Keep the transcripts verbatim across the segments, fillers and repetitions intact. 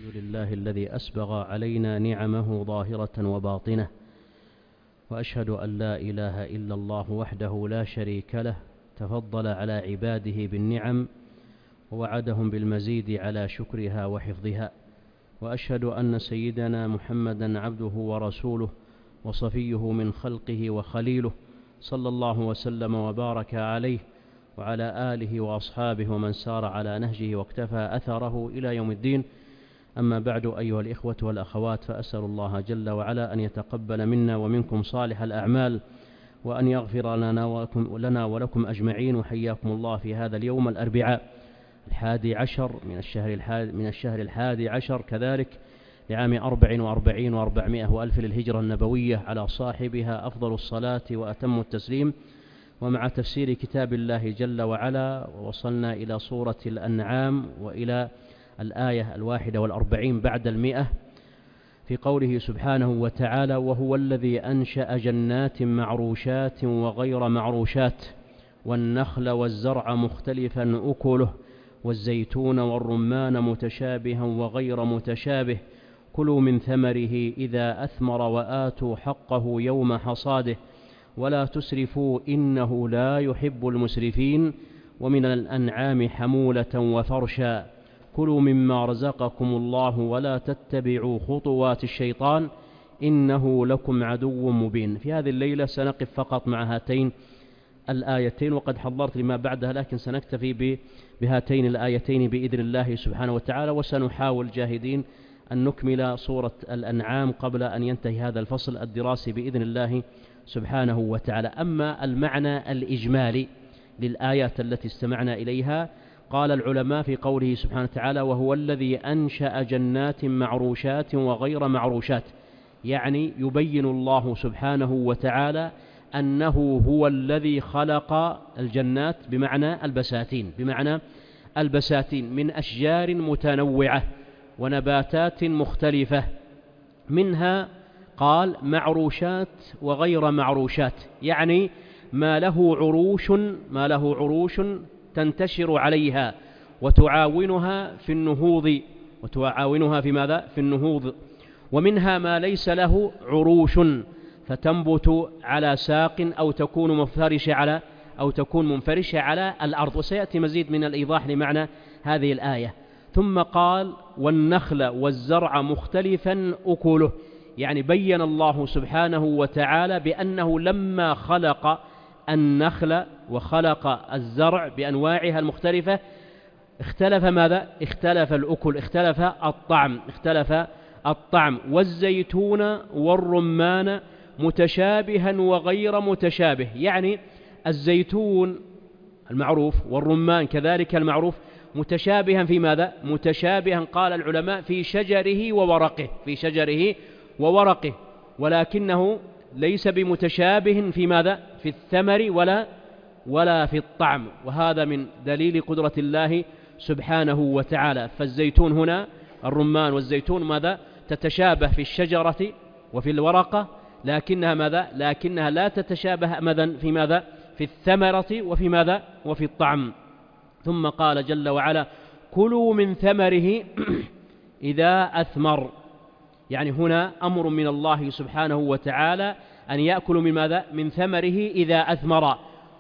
الحمد لله الذي أسبغ علينا نعمه ظاهرة وباطنة، وأشهد أن لا إله إلا الله وحده لا شريك له، تفضل على عباده بالنعم ووعدهم بالمزيد على شكرها وحفظها. وأشهد أن سيدنا محمدا عبده ورسوله وصفيه من خلقه وخليله، صلى الله وسلم وبارك عليه وعلى آله وأصحابه ومن سار على نهجه واقتفى أثره إلى يوم الدين. أما بعد، أيها الإخوة والأخوات، فأسأل الله جل وعلا أن يتقبل منا ومنكم صالح الأعمال، وأن يغفر لنا ولكم, لنا ولكم أجمعين. وحياكم الله في هذا اليوم الأربعاء الحادي عشر من الشهر الحادي, من الشهر الحادي عشر كذلك لعام أربع وأربعين وأربعمائة وألف للهجرة النبوية، على صاحبها أفضل الصلاة وأتم التسليم. ومع تفسير كتاب الله جل وعلا، ووصلنا إلى سورة الأنعام وإلى الآية الواحدة والأربعين بعد المئة، في قوله سبحانه وتعالى: وهو الذي أنشأ جنات معروشات وغير معروشات والنخل والزرع مختلفا أكله والزيتون والرمان متشابها وغير متشابه كلوا من ثمره إذا أثمر وآتوا حقه يوم حصاده ولا تسرفوا إنه لا يحب المسرفين ومن الأنعام حمولة وفرشا كلوا مما رزقكم الله ولا تتبعوا خطوات الشيطان إنه لكم عدو مبين. في هذه الليلة سنقف فقط مع هاتين الآيتين، وقد حضرت لما بعدها، لكن سنكتفي بهاتين الآيتين بإذن الله سبحانه وتعالى، وسنحاول جاهدين أن نكمل سورة الأنعام قبل أن ينتهي هذا الفصل الدراسي بإذن الله سبحانه وتعالى. أما المعنى الإجمالي للآيات التي استمعنا إليها، قال العلماء في قوله سبحانه وتعالى: وهو الذي أنشأ جنات معروشات وغير معروشات، يعني يبين الله سبحانه وتعالى أنه هو الذي خلق الجنات بمعنى البساتين بمعنى البساتين من أشجار متنوعة ونباتات مختلفة، منها قال معروشات وغير معروشات، يعني ما له عروش ما له عروش تنتشر عليها وتعاونها في النهوض وتعاونها في ماذا؟ في النهوض. ومنها ما ليس له عروش فتنبت على ساق أو تكون مفرشة على أو تكون منفرشة على الأرض، وسيأتي مزيد من الإيضاح لمعنى هذه الآية. ثم قال: والنخل والزرع مختلفا أكله، يعني بين الله سبحانه وتعالى بأنه لما خلق النخل وخلق الزرع بأنواعها المختلفة اختلف ماذا؟ اختلف الأكل، اختلف الطعم اختلف الطعم والزيتون والرمان متشابها وغير متشابه، يعني الزيتون المعروف والرمان كذلك المعروف متشابها في ماذا؟ متشابها قال العلماء في شجره وورقه في شجره وورقه ولكنه ليس بمتشابه في ماذا؟ في الثمر ولا ولا في الطعم، وهذا من دليل قدرة الله سبحانه وتعالى. فالزيتون هنا الرمان والزيتون ماذا؟ تتشابه في الشجرة وفي الورقة، لكنها ماذا؟ لكنها لا تتشابه أبدا في ماذا؟ في الثمرة وفي ماذا؟ وفي الطعم. ثم قال جل وعلا: كلوا من ثمره إذا أثمر، يعني هنا أمر من الله سبحانه وتعالى أن يأكلوا من ماذا؟ من ثمره إذا أثمر.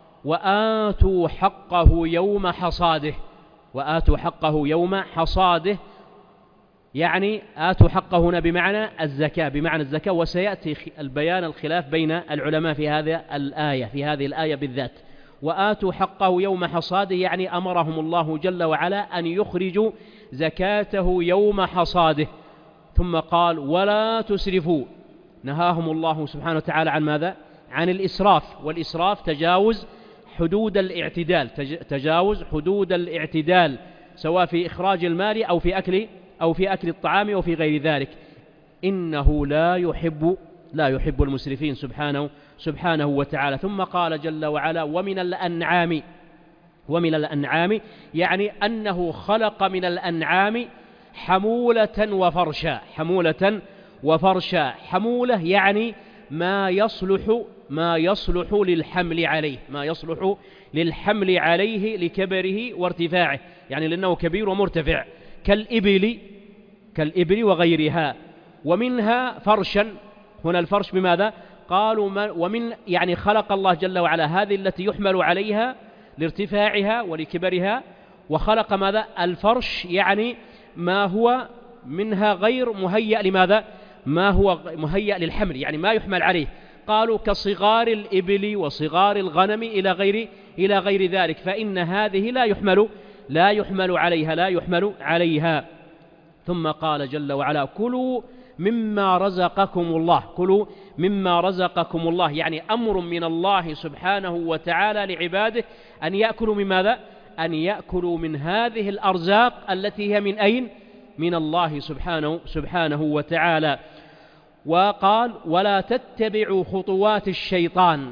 وآتوا حقه يوم حصاده وآتوا حقه يوم حصاده، يعني آتوا حقه هنا بمعنى الزكاة بمعنى الزكاة وسيأتي البيان الخلاف بين العلماء في هذه الآية في هذه الآية بالذات. وآتوا حقه يوم حصاده، يعني أمرهم الله جل وعلا أن يخرجوا زكاته يوم حصاده. ثم قال: ولا تسرفوا، نهاهم الله سبحانه وتعالى عن ماذا؟ عن الإسراف، والإسراف تجاوز حدود الاعتدال تجاوز حدود الاعتدال سواء في إخراج المال أو في أكل أو في أكل الطعام وفي غير ذلك. إنه لا يحب لا يحب المسرفين سبحانه سبحانه وتعالى. ثم قال جل وعلا: ومن الأنعام ومن الأنعام، يعني أنه خلق من الأنعام حمولة وفرشا حمولة وفرشا حمولة يعني ما يصلح ما يصلح للحمل عليه ما يصلح للحمل عليه لكبره وارتفاعه، يعني لأنه كبير ومرتفع، كالإبل كالإبل وغيرها، ومنها فرشا. هنا الفرش بماذا؟ قالوا ومن يعني خلق الله جل وعلا هذه التي يحمل عليها لارتفاعها ولكبرها، وخلق ماذا؟ الفرش، يعني ما هو منها غير مهيأ لماذا؟ ما هو مهيأ للحمل، يعني ما يحمل عليه. قالوا كصغار الإبل وصغار الغنم إلى غير إلى غير ذلك، فإن هذه لا يحمل لا يحمل عليها لا يحمل عليها. ثم قال جل وعلا: كلوا مما رزقكم الله. كلوا مما رزقكم الله، يعني أمر من الله سبحانه وتعالى لعباده أن يأكلوا من ماذا؟ أن يأكلوا من هذه الأرزاق التي هي من أين؟ من الله سبحانه سبحانه وتعالى. وقال: ولا تتبعوا خطوات الشيطان.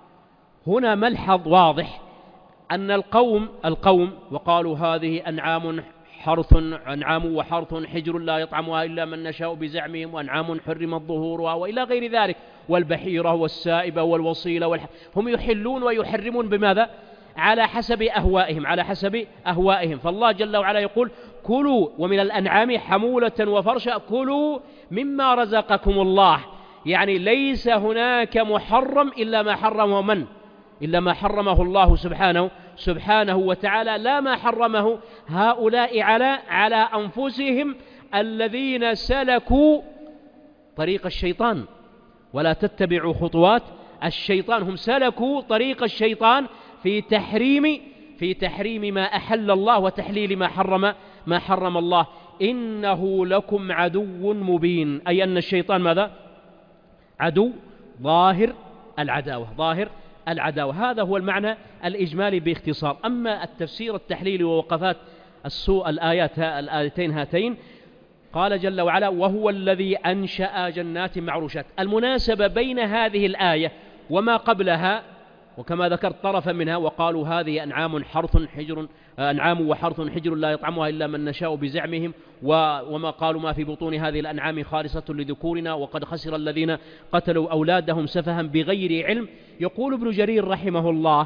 هنا ملحظ واضح أن القوم القوم وقالوا هذه أنعام حرث أنعام وحرث حجر لا يطعمها إلا من نشاء بزعمهم، وأنعام حرمت ظهورها، وإلى غير ذلك، والبحيرة والسائبة والوصيلة والح... هم يحلون ويحرمون بماذا؟ على حسب أهوائهم على حسب أهوائهم. فالله جل وعلا يقول: كلوا، ومن الأنعام حمولة وفرشا، كلوا مما رزقكم الله. يعني ليس هناك محرم إلا ما حرمه من؟ إلا ما حرمه الله سبحانه سبحانه وتعالى، لا ما حرمه هؤلاء على على أنفسهم الذين سلكوا طريق الشيطان. ولا تتبعوا خطوات الشيطان، هم سلكوا طريق الشيطان في تحريم في تحريم ما أحل الله وتحليل ما حرم ما حرم الله. إنه لكم عدو مبين، أي أن الشيطان ماذا؟ عدو ظاهر العداوة ظاهر العداوة. هذا هو المعنى الإجمالي باختصار. أما التفسير التحليلي ووقفات السوء الآيات الآيتين هاتين، قال جل وعلا: وهو الذي أنشأ جنات معروشات. المناسبة بين هذه الآية وما قبلها، وكما ذكرت طرفا منها: وقالوا هذه أنعام حرث حجر أنعام وحرث حجر لا يطعمها إلا من نشاء بزعمهم، وما قالوا ما في بطون هذه الأنعام خالصة لذكورنا وقد خسر الذين قتلوا أولادهم سفها بغير علم. يقول ابن جرير رحمه الله: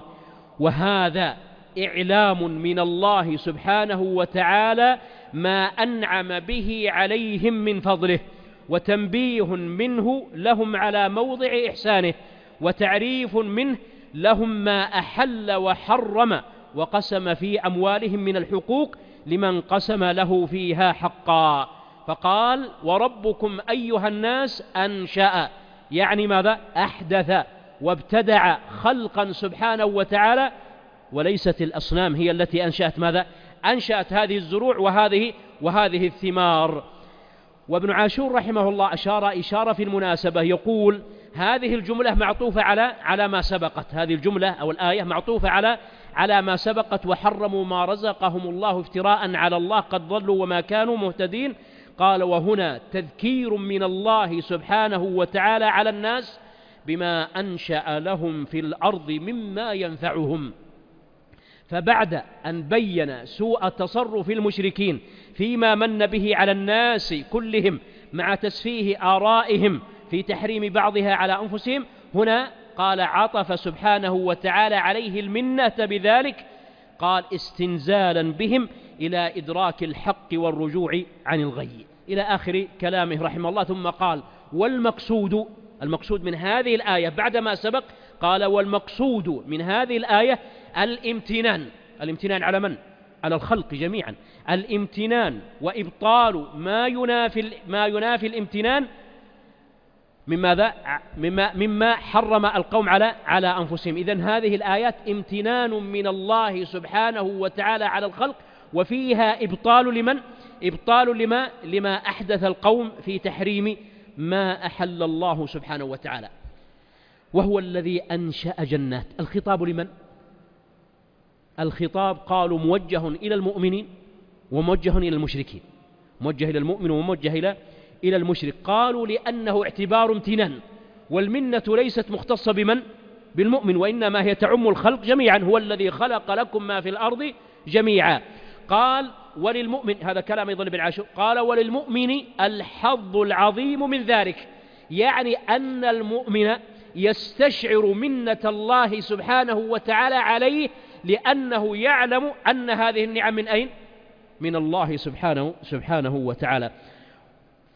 وهذا إعلام من الله سبحانه وتعالى ما أنعم به عليهم من فضله، وتنبيه منه لهم على موضع إحسانه، وتعريف منه لهم ما أحل وحرم وقسم في أموالهم من الحقوق لمن قسم له فيها حقا. فقال: وربكم أيها الناس أنشأ، يعني ماذا؟ أحدث وابتدع خلقا سبحانه وتعالى، وليست الأصنام هي التي أنشأت ماذا؟ أنشأت هذه الزروع وهذه وهذه الثمار. وابن عاشور رحمه الله أشار إشارة في المناسبة، يقول: هذه الجملة معطوفة على على ما سبقت. هذه الجملة أو الآية معطوفة على على ما سبقت: وحرموا ما رزقهم الله افتراء على الله قد ضلوا وما كانوا مهتدين. قال: وهنا تذكير من الله سبحانه وتعالى على الناس بما أنشأ لهم في الأرض مما ينفعهم. فبعد أن بين سوء تصرف المشركين فيما من به على الناس كلهم مع تسفيه آرائهم في تحريم بعضها على أنفسهم، هنا قال عطف سبحانه وتعالى عليه المنة بذلك، قال: استنزالا بهم إلى إدراك الحق والرجوع عن الغي، إلى آخر كلامه رحمه الله. ثم قال: والمقصود المقصود من هذه الآية بعدما سبق، قال: والمقصود من هذه الآية الامتنان. الامتنان على من؟ على الخلق جميعا. الامتنان وإبطال ما ينافي ما ينافي الامتنان من ماذا؟ مما مما حرم القوم على على أنفسهم. إذن هذه الآيات امتنان من الله سبحانه وتعالى على الخلق، وفيها إبطال لمن؟ إبطال لما لما أحدث القوم في تحريم ما أحل الله سبحانه وتعالى. وهو الذي أنشأ جنات. الخطاب لمن؟ الخطاب قالوا موجه إلى المؤمنين وموجه إلى المشركين، موجه إلى المؤمن وموجه إلى إلى المشرك. قالوا لأنه اعتبار امتنان، والمنة ليست مختصة بمن؟ بالمؤمن، وإنما هي تعم الخلق جميعا. هو الذي خلق لكم ما في الأرض جميعا. قال: وللمؤمن، هذا كلام أيضا ابن عاشور، قال: وللمؤمن الحظ العظيم من ذلك، يعني أن المؤمن يستشعر منة الله سبحانه وتعالى عليه، لأنه يعلم أن هذه النعم من أين؟ من الله سبحانه سبحانه وتعالى.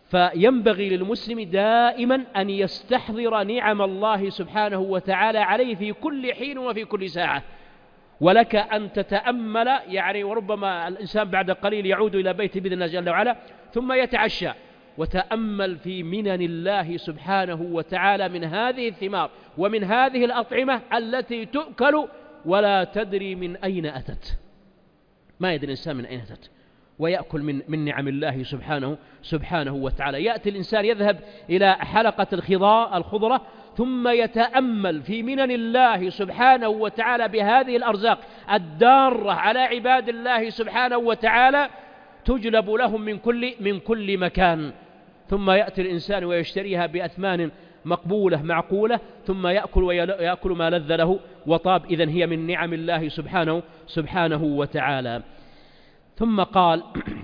فينبغي للمسلم دائما أن يستحضر نعم الله سبحانه وتعالى عليه في كل حين وفي كل ساعة. ولك أن تتأمل يعني، وربما الإنسان بعد قليل يعود إلى بيته بإذن الله جل وعلا ثم يتعشى، وتأمل في منن الله سبحانه وتعالى من هذه الثمار ومن هذه الأطعمة التي تؤكل ولا تدري من أين أتت، ما يدري الإنسان من أين أتت، ويأكل من من نعم الله سبحانه سبحانه وتعالى. يأتي الإنسان يذهب إلى حلقة الخضاء الخضرة ثم يتأمل في منن الله سبحانه وتعالى بهذه الأرزاق الدارة على عباد الله سبحانه وتعالى، تجلب لهم من كل من كل مكان، ثم يأتي الإنسان ويشتريها بأثمان مقبولة معقولة، ثم يأكل ويأكل ما لذ له وطاب. إذن هي من نعم الله سبحانه سبحانه وتعالى. ثم قال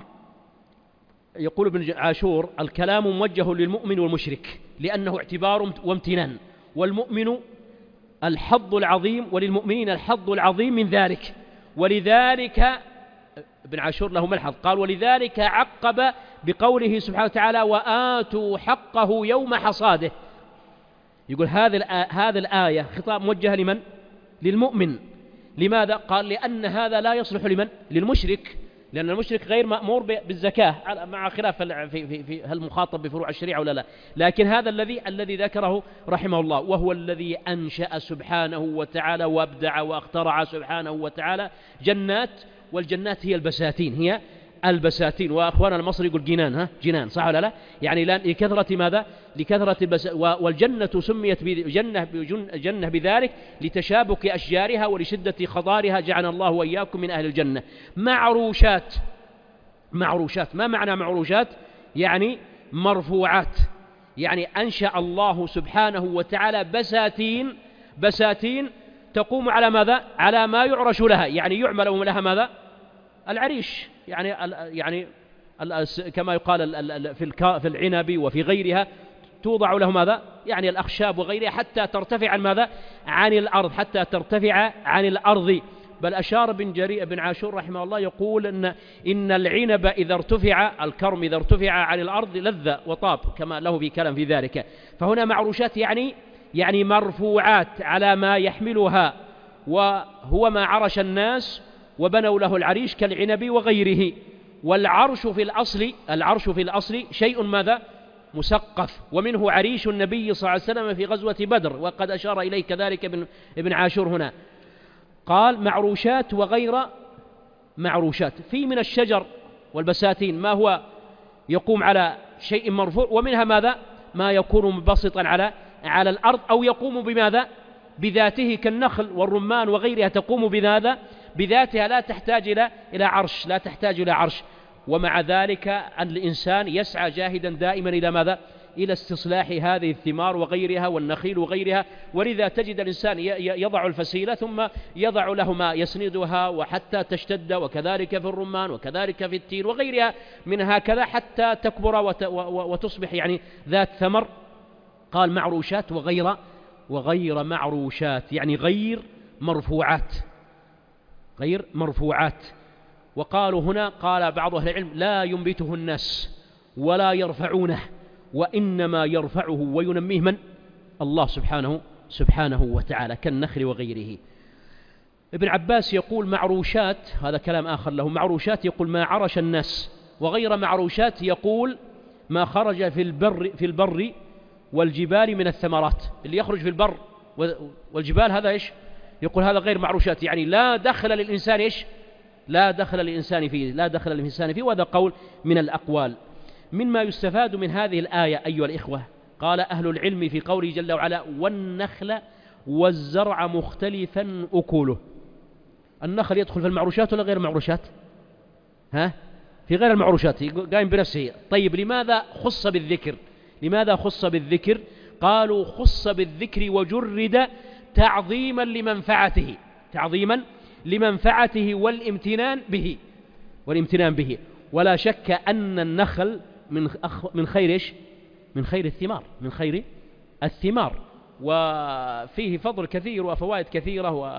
يقول ابن عاشور: الكلام موجه للمؤمن والمشرك لأنه اعتبار وامتنان، والمؤمن الحظ العظيم وللمؤمنين الحظ العظيم من ذلك. ولذلك ابن عاشور له ملحظ قال: ولذلك عقب بقوله سبحانه وتعالى: وآتوا حقه يوم حصاده. يقول هذه هذه الآية خطاب موجه لمن؟ للمؤمن. لماذا؟ قال: لأن هذا لا يصلح لمن؟ للمشرك، لأن المشرك غير مأمور بالزكاة مع خلاف في في في هل مخاطب بفروع الشريعة ولا لا، لكن هذا الذي الذي ذكره رحمه الله، وهو الذي أنشأ سبحانه وتعالى وابدع واخترع سبحانه وتعالى جنات، والجنات هي البساتين، هي البساتين. وأخواننا المصري يقول جنان، ها جنان، صح ولا لا؟ يعني لكثرة ماذا؟ لكثرة البس... والجنة سميت بجنة جنة بذلك لتشابك أشجارها ولشدة خضارها، جعل الله وإياكم من أهل الجنة. معروشات، معروشات، ما معنى معروشات؟ يعني مرفوعات، يعني أنشأ الله سبحانه وتعالى بساتين، بساتين تقوم على ماذا؟ على ما يعرش لها، يعني يعمل لها ماذا؟ العريش، يعني يعني كما يقال في في العنب وفي غيرها توضع له ماذا؟ يعني الأخشاب وغيرها حتى ترتفع عن ماذا؟ عن الأرض، حتى ترتفع عن الأرض. بل أشار بن جرير بن عاشور رحمه الله يقول إن إن العنب إذا ارتفع، الكرم إذا ارتفع عن الأرض لذ وطاب، كما له في كلام في ذلك. فهنا معروشات يعني يعني مرفوعات على ما يحملها، وهو ما عرش الناس وبنوا له العريش كالعنب وغيره. والعرش في الأصل، العرش في الأصل شيء ماذا؟ مسقف، ومنه عريش النبي صلى الله عليه وسلم في غزوة بدر، وقد أشار إليه كذلك ابن, ابن عاشور هنا. قال معروشات وغير معروشات. في من الشجر والبساتين ما هو يقوم على شيء مرفوع، ومنها ماذا؟ ما يكون منبسطا على على الأرض، أو يقوم بماذا؟ بذاته، كالنخل والرمان وغيرها تقوم بماذا؟ بذاتها، لا تحتاج إلى إلى عرش، لا تحتاج إلى عرش. ومع ذلك أن الإنسان يسعى جاهدا دائما إلى ماذا؟ إلى استصلاح هذه الثمار وغيرها والنخيل وغيرها. ولذا تجد الإنسان يضع الفسيلة ثم يضع له ما يسندها وحتى تشتد، وكذلك في الرمان وكذلك في التين وغيرها من هكذا حتى تكبر وتصبح يعني ذات ثمر. قال معروشات وغير وغير معروشات، يعني غير مرفوعات، غير مرفوعات. وقالوا هنا، قال بعض أهل العلم: لا ينبته الناس ولا يرفعونه، وإنما يرفعه وينميه من؟ الله سبحانه سبحانه وتعالى، كالنخل وغيره. ابن عباس يقول معروشات، هذا كلام آخر له، معروشات يقول ما عرش الناس، وغير معروشات يقول ما خرج في البر في البر والجبال من الثمرات. اللي يخرج في البر والجبال هذا إيش؟ يقول هذا غير معروشات، يعني لا دخل للإنسان إيش؟ لا دخل للإنسان فيه، لا دخل للإنسان فيه. وهذا قول من الأقوال. مما يستفاد من هذه الآية أيها الإخوة، قال أهل العلم في قوله جل وعلا: والنخل والزرع مختلفا أكله. النخل يدخل في المعروشات ولا غير المعروشات؟ ها؟ في غير المعروشات، قائم بنفسه. طيب لماذا خص بالذكر؟ لماذا خص بالذكر؟ قالوا خص بالذكر وجرد تعظيما لمنفعته، تعظيما لمنفعته والامتنان به، والامتنان به. ولا شك أن النخل من من خير إيش؟ من خير الثمار، من خير الثمار، وفيه فضل كثير وفوائد كثيرة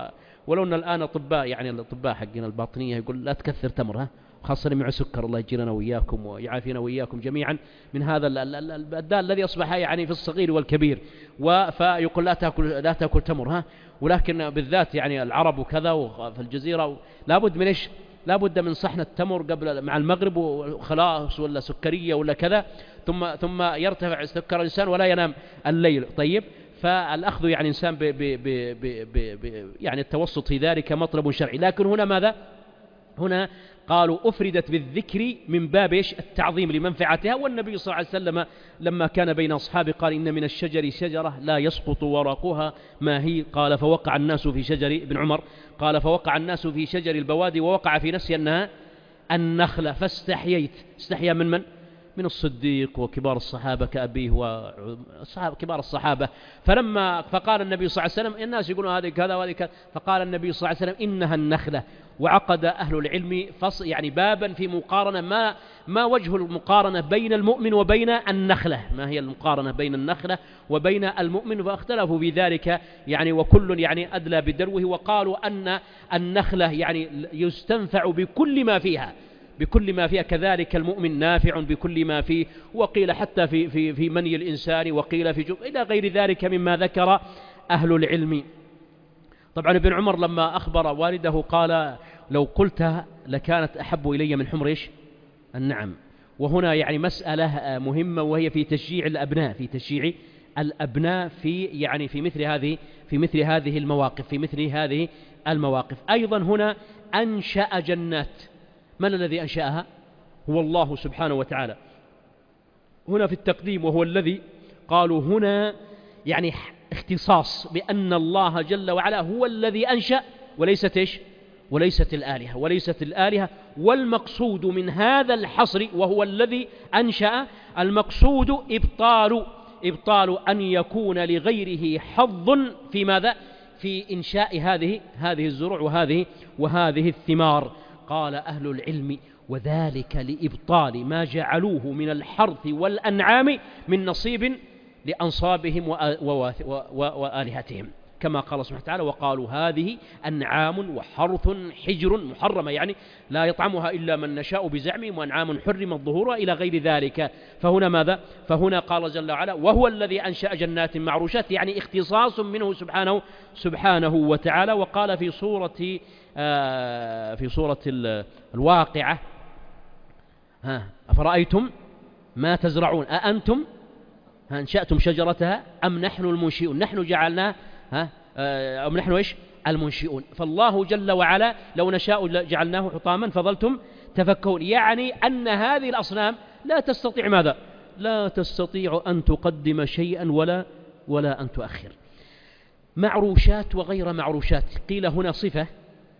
ولو أن الآن أطباء يعني الأطباء حقنا الباطنية يقول لا تكثر تمر، ها خاصة مع سكر، الله يجيرنا وإياكم ويعافينا وإياكم جميعا من هذا الداء الذي أصبح يعني في الصغير والكبير. فيقول لا تأكل لا تأكل تمر، ها ولكن بالذات يعني العرب وكذا وفي الجزيرة لابد من إيش؟ لابد من صحن التمر قبل مع المغرب وخلاص، ولا سكرية ولا كذا، ثم ثم يرتفع سكر الإنسان ولا ينام الليل. طيب، فالأخذ يعني إنسان ب ب ب ب ب ب يعني التوسط في ذلك مطلب شرعي. لكن هنا ماذا؟ هنا قالوا أفردت بالذكر من باب التعظيم لمنفعتها. والنبي صلى الله عليه وسلم لما كان بين أصحابه قال إن من الشجر شجرة لا يسقط ورقها ما هي؟ قال فوقع الناس في شجر ابن عمر قال فوقع الناس في شجر البوادي ووقع في نفسي أنها النخلة فاستحييت. استحيا من من؟ من الصديق وكبار الصحابة كأبيه وكبار الصحابة. فلما فقال النبي صلى الله عليه وسلم الناس يقولون هذه كذا وهذه كذا، فقال النبي صلى الله عليه وسلم إنها النخلة. وعقد أهل العلم فص يعني بابا في مقارنة ما ما وجه المقارنة بين المؤمن وبين النخلة، ما هي المقارنة بين النخلة وبين المؤمن، فاختلفوا في ذلك يعني، وكل يعني أدلى بدلوه. وقالوا أن النخلة يعني يستنفع بكل ما فيها بكل ما فيها، كذلك المؤمن نافع بكل ما فيه، وقيل حتى في في في مني الإنسان، وقيل في جب إلى غير ذلك مما ذكر أهل العلم. طبعا ابن عمر لما أخبر والده قال لو قلتها لكانت أحب إلي من حمر إيش؟ النعم. وهنا يعني مسألة مهمة، وهي في تشجيع الأبناء في تشجيع الأبناء في يعني في مثل هذه في مثل هذه المواقف في مثل هذه المواقف. أيضا هنا أنشأ جنات. من الذي أنشأها؟ هو الله سبحانه وتعالى. هنا في التقديم، وهو الذي قالوا هنا يعني اختصاص بأن الله جل وعلا هو الذي أنشأ، وليست إيش؟ وليست الآلهة وليست الآلهة. والمقصود من هذا الحصر وهو الذي أنشأ، المقصود إبطال إبطال أن يكون لغيره حظ في ماذا؟ في إنشاء هذه هذه الزروع وهذه وهذه الثمار. قال أهل العلم وذلك لإبطال ما جعلوه من الحرث والأنعام من نصيب لأنصابهم وآلهتهم، كما قال سبحانه وتعالى وقالوا هذه أنعام وحرث حجر محرمة، يعني لا يطعمها إلا من نشاء بزعمهم، وأنعام حرم ظهورها إلى غير ذلك. فهنا ماذا؟ فهنا قال جل وعلا وهو الذي أنشأ جنات معروشات، يعني اختصاص منه سبحانه سبحانه وتعالى. وقال في سورة آه في سورة الواقعة ها أفرأيتم ما تزرعون أأنتم أنشأتم شجرتها أم نحن المنشئون نحن جعلناها ها أم نحن إيش المنشئون. فالله جل وعلا لو نشاء جعلناه حطاما فظلتم تفكهون، يعني أن هذه الأصنام لا تستطيع ماذا؟ لا تستطيع أن تقدم شيئا ولا ولا أن تؤخر. معروشات وغير معروشات، قيل هنا صفة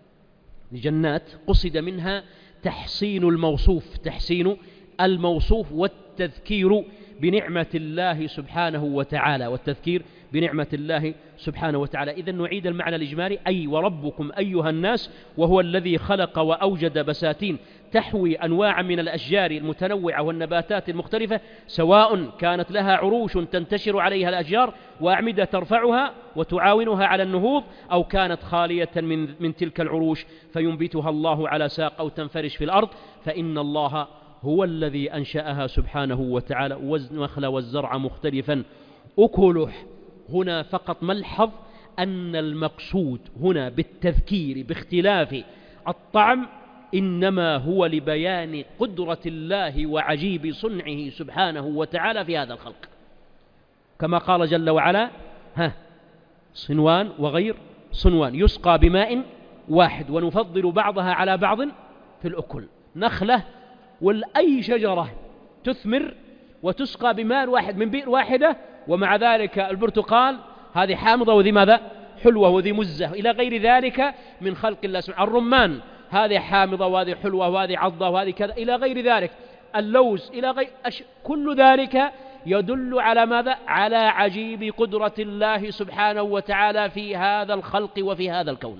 لجنات قصد منها تحسين الموصوف تحسين الموصوف والتذكير بنعمة الله سبحانه وتعالى والتذكير بنعمة الله سبحانه وتعالى. إذن نعيد المعنى الإجمالي أي وربكم أيها الناس وهو الذي خلق وأوجد بساتين تحوي أنواع من الأشجار المتنوعة والنباتات المختلفة، سواء كانت لها عروش تنتشر عليها الأشجار وأعمدة ترفعها وتعاونها على النهوض، أو كانت خالية من, من تلك العروش فينبتها الله على ساق أو تنفرش في الأرض، فإن الله هو الذي أنشأها سبحانه وتعالى. والنخل والزرع مختلفا أكله. هنا فقط ملحظ أن المقصود هنا بالتذكير باختلاف الطعم إنما هو لبيان قدرة الله وعجيب صنعه سبحانه وتعالى في هذا الخلق، كما قال جل وعلا ها صنوان وغير صنوان يسقى بماء واحد ونفضل بعضها على بعض في الأكل. نخلة والأي شجرة تثمر وتسقى بماء واحد من بئر واحدة، ومع ذلك البرتقال هذه حامضة وذي ماذا حلوة وذي مزة إلى غير ذلك من خلق الله سبحانه. الرمان هذه حامضة وهذه حلوة وهذه عضة وهذه كذا إلى غير ذلك. اللوز إلى غير أش... كل ذلك يدل على ماذا؟ على عجيب قدرة الله سبحانه وتعالى في هذا الخلق وفي هذا الكون.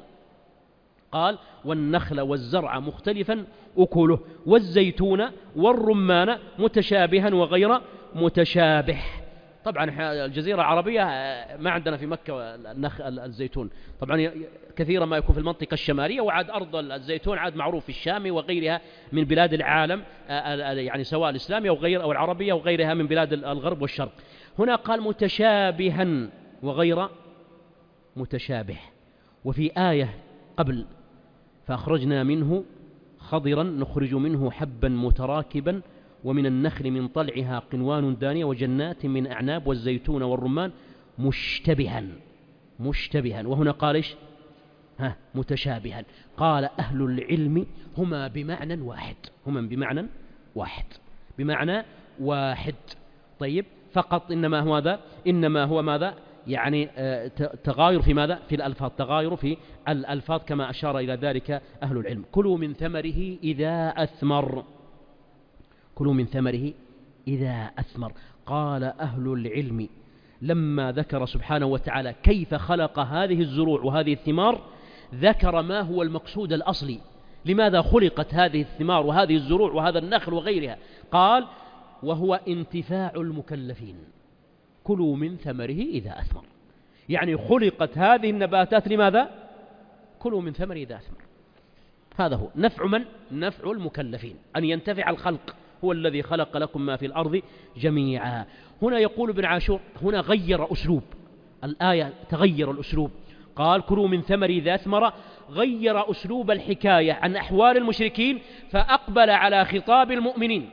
قال والنخل والزرع مختلفا أكله والزيتون والرمان متشابها وغير متشابه. طبعا الجزيرة العربية ما عندنا في مكة النخل الزيتون، طبعا كثيرا ما يكون في المنطقة الشمالية، وعاد أرض الزيتون عاد معروف في الشام وغيرها من بلاد العالم، يعني سواء الإسلامية أو غير أو العربية وغيرها من بلاد الغرب والشرق. هنا قال متشابها وغير متشابه. وفي آية قبل فأخرجنا منه خضرا نخرج منه حبا متراكبا ومن النخل من طلعها قنوان دانية وجنات من أعناب والزيتون والرمان مشتبها مشتبها. وهنا قال إيش؟ ها متشابها. قال أهل العلم هما بمعنى واحد، هما بمعنى واحد بمعنى واحد طيب فقط، إنما هو ماذا؟ إنما هو ماذا؟ يعني تغاير في ماذا؟ في الألفاظ، تغاير في الألفاظ كما أشار إلى ذلك أهل العلم. كلوا من ثمره إذا أثمر، كلوا من ثمره إذا أثمر. قال أهل العلم لما ذكر سبحانه وتعالى كيف خلق هذه الزروع وهذه الثمار ذكر ما هو المقصود الأصلي، لماذا خلقت هذه الثمار وهذه الزروع وهذا النخل وغيرها؟ قال وهو انتفاع المكلفين، كلوا من ثمره إذا أثمر، يعني خلقت هذه النباتات لماذا؟ كلوا من ثمره إذا أثمر. هذا هو نفع من؟ نفع المكلفين، أن ينتفع الخلق، هو الذي خلق لكم ما في الأرض جميعا. هنا يقول ابن عاشور هنا غير أسلوب الآية، تغير الأسلوب، قال كلوا من ثمره إذا أثمر، غير أسلوب الحكاية عن أحوال المشركين فأقبل على خطاب المؤمنين،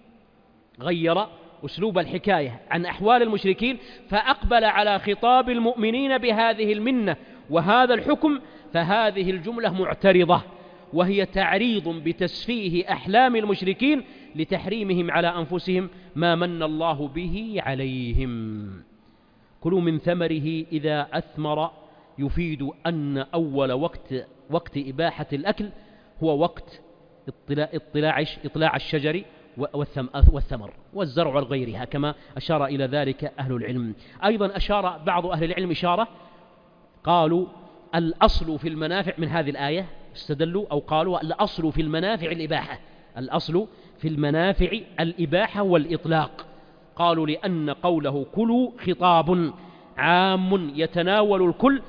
غير أسلوب الحكاية عن أحوال المشركين فأقبل على خطاب المؤمنين بهذه المنة وهذا الحكم. فهذه الجملة معترضة، وهي تعريض بتسفيه أحلام المشركين لتحريمهم على أنفسهم ما من الله به عليهم. كلوا من ثمره إذا أثمر يفيد أن أول وقت وقت إباحة الأكل هو وقت اطلاع, اطلاع, اطلاع الشجر والثمر والزرع وغيرها، كما أشار إلى ذلك أهل العلم. أيضا أشار بعض أهل العلم إشارة، قالوا الأصل في المنافع من هذه الآية، استدلوا أو قالوا الأصل في المنافع الإباحة، الأصل في المنافع الإباحة والإطلاق. قالوا لأن قوله كلوا خطاب عام يتناول الكل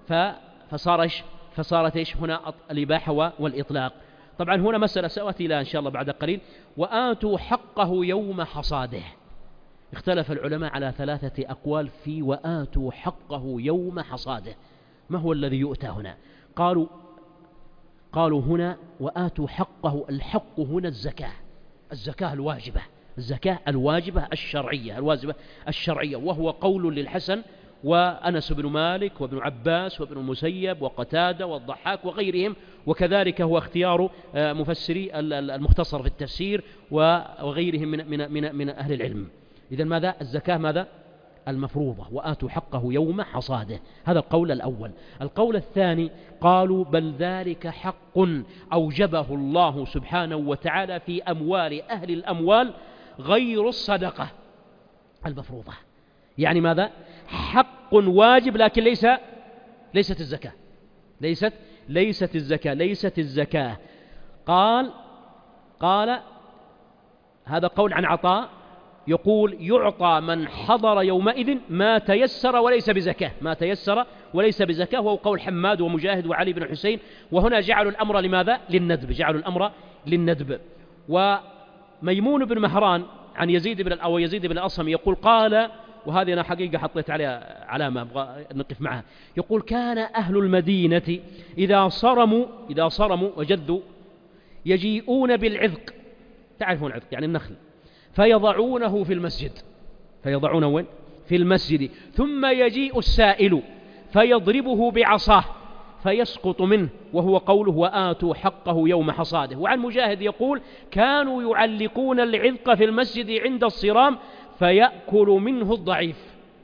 فصار إيش؟ فصارت إيش هنا الإباحة والإطلاق. طبعا هنا مسألة سأتي إلى إن شاء الله بعد قليل. وآتوا حقه يوم حصاده، اختلف العلماء على ثلاثة أقوال في وآتوا حقه يوم حصاده، ما هو الذي يؤتى هنا؟ قالوا قالوا هنا وآتوا حقه، الحق هنا الزكاة، الزكاة الواجبة، الزكاة الواجبة الشرعية، الواجبة الشرعية، وهو قول للحسن وأنس بن مالك وابن عباس وابن المسيب وقتادة والضحاك وغيرهم، وكذلك هو اختيار مفسري المختصر في التفسير وغيرهم من من من, من أهل العلم. إذن ماذا؟ الزكاة ماذا؟ المفروضة، وآتوا حقه يوم حصاده، هذا القول الأول. القول الثاني قالوا بل ذلك حق أوجبه الله سبحانه وتعالى في أموال أهل الأموال غير الصدقة المفروضة، يعني ماذا؟ حق واجب لكن ليس ليست الزكاة، ليست ليست الزكاة ليست الزكاة قال قال هذا قول عن عطاء، يقول يعطى من حضر يومئذ ما تيسر وليس بزكاة، ما تيسر وليس بزكاة، وهو قول حماد ومجاهد وعلي بن حسين. وهنا جعلوا الأمر لماذا؟ للندب، جعلوا الأمر للندب. وميمون بن مهران عن يزيد بن أو يزيد بن الأصم يقول قال، وهذه أنا حقيقة حطيت عليها علامة أبغى نقف معها، يقول كان أهل المدينة إذا صرموا إذا صرموا وجذوا يجيئون بالعذق، تعرفون العذق يعني النخل، فيضعونه في المسجد، فيضعونه وين؟ في المسجد، ثم يجيء السائل فيضربه بعصاه فيسقط منه، وهو قوله وآتوا حقه يوم حصاده. وعن مجاهد يقول كانوا يعلقون العذق في المسجد عند الصرام فيأكل منه الضعيف.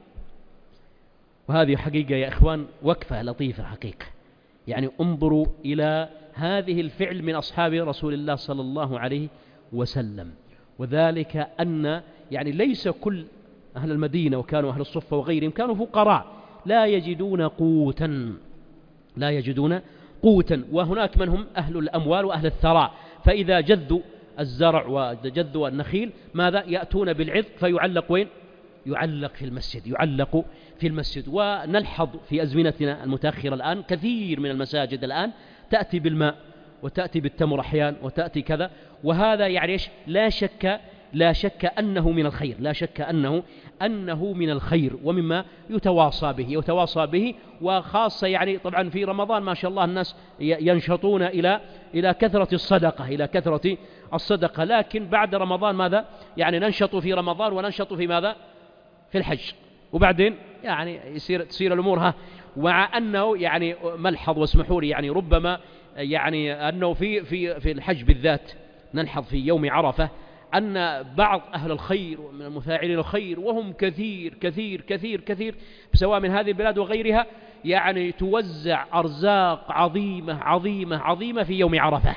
وهذه حقيقة يا إخوان وقفة لطيفة حقيقة، يعني انظروا إلى هذه الفعل من أصحاب رسول الله صلى الله عليه وسلم، وذلك أن يعني ليس كل أهل المدينة وكانوا أهل الصفة وغيرهم كانوا فقراء لا يجدون قوتا لا يجدون قوتا وهناك من هم أهل الأموال وأهل الثراء، فإذا جذوا الزرع وجذوا النخيل ماذا؟ يأتون بالعذق فيعلق وين؟ يعلق في المسجد يعلق في المسجد. ونلحظ في أزمنتنا المتأخرة الآن كثير من المساجد الآن تأتي بالماء وتأتي بالتمر أحيان وتأتي كذا، وهذا يعني إيش؟ لا شك لا شك أنه من الخير، لا شك أنه أنه من الخير ومما يتواصى به يتواصى به وخاصة يعني طبعا في رمضان ما شاء الله الناس ينشطون إلى إلى كثرة الصدقة إلى كثرة الصدقة، لكن بعد رمضان ماذا؟ يعني ننشط في رمضان وننشط في ماذا؟ في الحج، وبعدين يعني يصير تصير الأمور ها. ومع أنه يعني ملحظ واسمحوا لي يعني ربما يعني أنه في في في الحج بالذات نلحظ في يوم عرفة أن بعض أهل الخير ومن المفاعلين الخير وهم كثير كثير كثير كثير سواء من هذه البلاد وغيرها يعني توزع أرزاق عظيمة عظيمة عظيمة في يوم عرفة،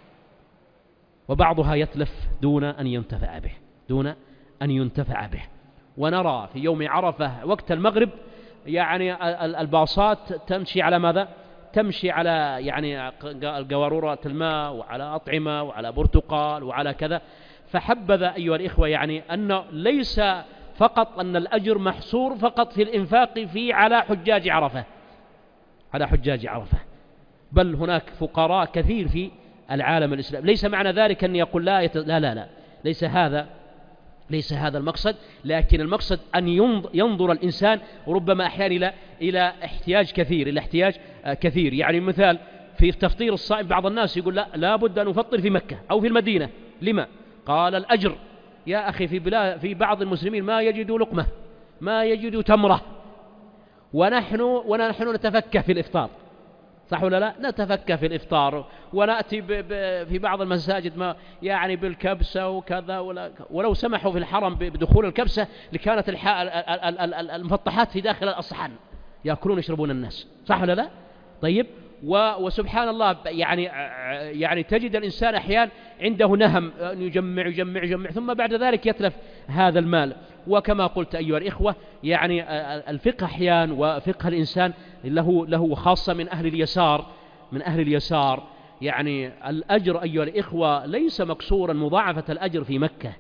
وبعضها يتلف دون أن ينتفع به دون أن ينتفع به. ونرى في يوم عرفة وقت المغرب يعني الباصات تمشي على ماذا؟ تمشي على يعني قارورات الماء وعلى أطعمة وعلى برتقال وعلى كذا. فحبذا أيها الإخوة يعني أنه ليس فقط أن الأجر محصور فقط في الإنفاق في على حجاج عرفة على حجاج عرفة بل هناك فقراء كثير في العالم الإسلامي. ليس معنى ذلك أن يقول لا يت... لا لا لا ليس هذا ليس هذا المقصد، لكن المقصد أن ينظر الإنسان ربما أحيانا إلى إلى احتياج كثير إلى احتياج كثير. يعني مثال في تفطير الصائم بعض الناس يقول لا لا بد أن نفطر في مكة أو في المدينة. لما؟ قال الأجر. يا أخي في بلاد في بعض المسلمين ما يجدوا لقمة ما يجدوا تمرة ونحن ونحن نتفكه في الإفطار، صح ولا لا؟ نتفكه في الإفطار ونأتي ب ب في بعض المساجد ما يعني بالكبسة وكذا، ولا ولو سمحوا في الحرم بدخول الكبسة لكانت المفطحات في داخل الصحن يأكلون يشربون الناس، صح ولا لا؟ طيب وسبحان الله يعني يعني تجد الإنسان أحيان عنده نهم يجمع يجمع يجمع ثم بعد ذلك يتلف هذا المال. وكما قلت أيها الإخوة يعني الفقه أحيان وفقه الإنسان له له خاصة من أهل اليسار من أهل اليسار يعني الأجر أيها الإخوة ليس مقصورا مضاعفة الأجر في مكة،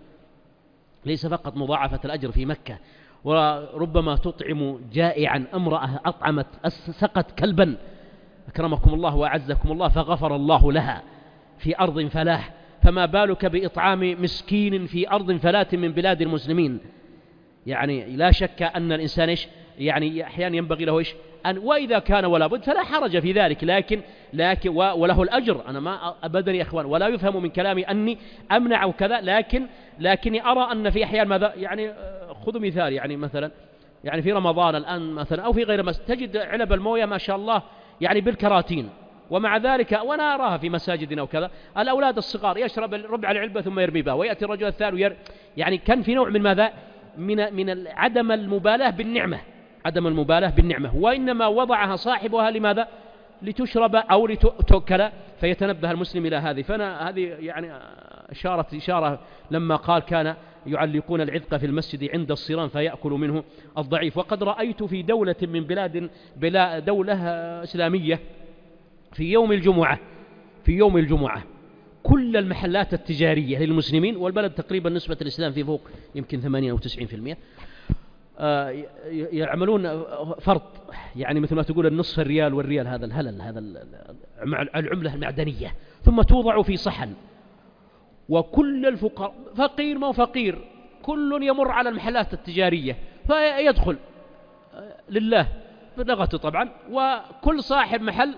ليس فقط مضاعفة الأجر في مكة. وربما تطعم جائعا امرأة أطعمت سقت كلبا أكرمكم الله وأعزكم الله فغفر الله لها في أرض فلاح، فما بالك بإطعام مسكين في أرض فلات من بلاد المسلمين. يعني لا شك أن الإنسان إيش يعني أحيانا ينبغي له إيش أن وإذا كان ولا بد فلا حرج في ذلك، لكن لكن وله الأجر. أنا ما أبدا يا إخوان ولا يفهم من كلامي أني أمنع وكذا، لكن لكني أرى أن في أحيان ماذا يعني خذوا مثال يعني مثلا يعني في رمضان الآن مثلا أو في غير مسجد تجد علب الموية ما شاء الله يعني بالكراتين، ومع ذلك وأنا أراها في مساجدنا وكذا الأولاد الصغار يشرب ربع العلبة ثم يرمي بها ويأتي الرجل الثاني وير يعني كان في نوع من ماذا من من عدم المبالاة بالنعمة عدم المبالاة بالنعمة وإنما وضعها صاحبها لماذا؟ لتشرب أو لتؤكل، فيتنبه المسلم إلى هذه. فأنا هذه يعني إشارة إشارة لما قال كان يعلقون العذق في المسجد عند الصيران فيأكل منه الضعيف. وقد رأيت في دولة من بلاد بلا دولة إسلامية في يوم الجمعة في يوم الجمعة كل المحلات التجارية للمسلمين، والبلد تقريبا نسبة الإسلام في فوق يمكن ثمانين أو تسعين في المئة يعملون فرض يعني مثل ما تقول النصف الريال والريال هذا الهلل هذا العملة المعدنية ثم توضع في صحن، وكل الفقراء فقير ما فقير كل يمر على المحلات التجارية فيدخل لله بلغته طبعا، وكل صاحب محل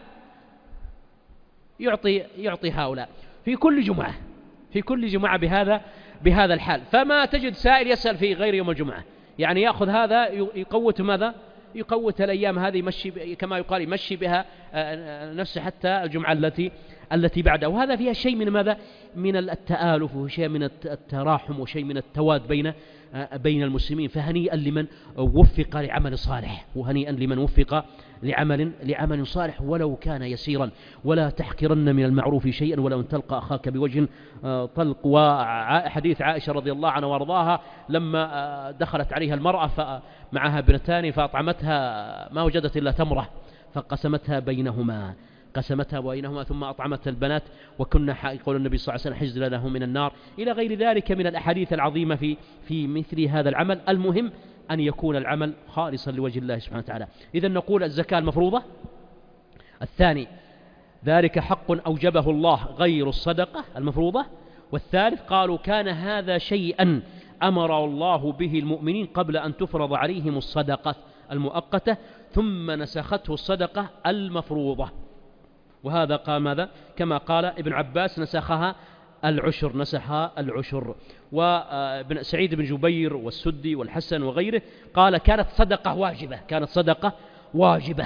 يعطي يعطي هؤلاء في كل جمعة في كل جمعة بهذا بهذا الحال. فما تجد سائل يسأل في غير يوم الجمعة يعني يأخذ هذا يقوت ماذا يقوت الأيام هذه يمشي كما يقال يمشي بها نفسه حتى الجمعة التي التي بعدها. وهذا فيها شيء من ماذا من التآلف وشيء من التراحم وشيء من التواد بين بين المسلمين. فهنيئا لمن وفق لعمل صالح وهنيئا لمن وفق لعمل لعمل صالح ولو كان يسيرا. ولا تحقرن من المعروف شيئا ولو ان تلقى أخاك بوجه طلق. وحديث عائشة رضي الله عنها وارضاها لما دخلت عليها المرأة معها ابنتان فأطعمتها ما وجدت إلا تمرة فقسمتها بينهما قسمتها بينهما ثم أطعمت البنات وكنا يقول النبي صلى الله عليه وسلم حجز له من النار إلى غير ذلك من الأحاديث العظيمة في في مثل هذا العمل. المهم أن يكون العمل خالصا لوجه الله سبحانه وتعالى. إذا نقول الزكاة المفروضة. الثاني ذلك حق أوجبه الله غير الصدقة المفروضة. والثالث قالوا كان هذا شيئا أمر الله به المؤمنين قبل أن تفرض عليهم الصدقة المؤقتة ثم نسخته الصدقة المفروضة. وهذا قال ماذا؟ كما قال ابن عباس نسخها العشر نسخها العشر. وابن سعيد بن جبير والسدي والحسن وغيره قال كانت صدقة واجبة كانت صدقة واجبة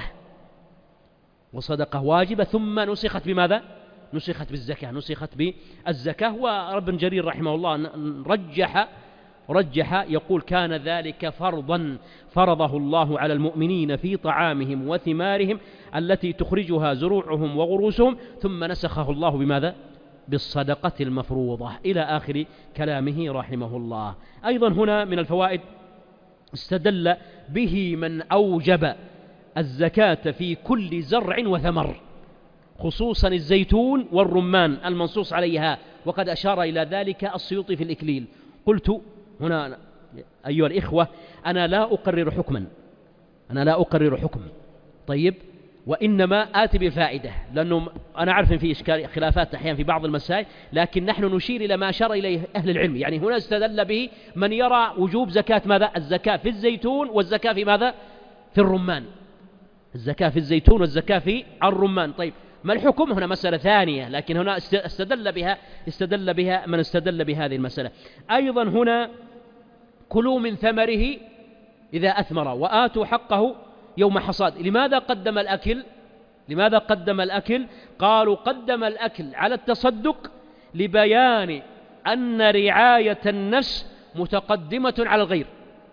وصدقة واجبة ثم نسخت بماذا؟ نسخت بالزكاة نسخت بالزكاة. وابن جرير رحمه الله رجح رجح يقول كان ذلك فرضا فرضه الله على المؤمنين في طعامهم وثمارهم التي تخرجها زروعهم وغروسهم ثم نسخه الله بماذا؟ بالصدقة المفروضة إلى آخر كلامه رحمه الله. أيضا هنا من الفوائد استدل به من أوجب الزكاة في كل زرع وثمر خصوصا الزيتون والرمان المنصوص عليها وقد أشار إلى ذلك السيوطي في الإكليل. قلت هنا أيها الإخوة أنا لا أقرر حكما أنا لا أقرر حكم طيب وإنما آتي بفائدة لأنه أنا أعرف إن في إشكال خلافات أحيانا في بعض المسائل لكن نحن نشير إلى ما أشار إليه أهل العلم. يعني هنا استدل به من يرى وجوب زكاة ماذا؟ الزكاة في الزيتون والزكاة في ماذا؟ في الرمان. الزكاة في الزيتون والزكاة في الرمان. طيب ما الحكم؟ هنا مسألة ثانية لكن هنا استدل بها استدل بها من استدل بهذه المسألة. أيضا هنا كلوا من ثمره إذا أثمر وآتوا حقه يوم حصاد. لماذا قدم الأكل؟ لماذا قدم الأكل؟ قالوا قدم الأكل على التصدق لبيان أن رعاية النفس متقدمة على الغير.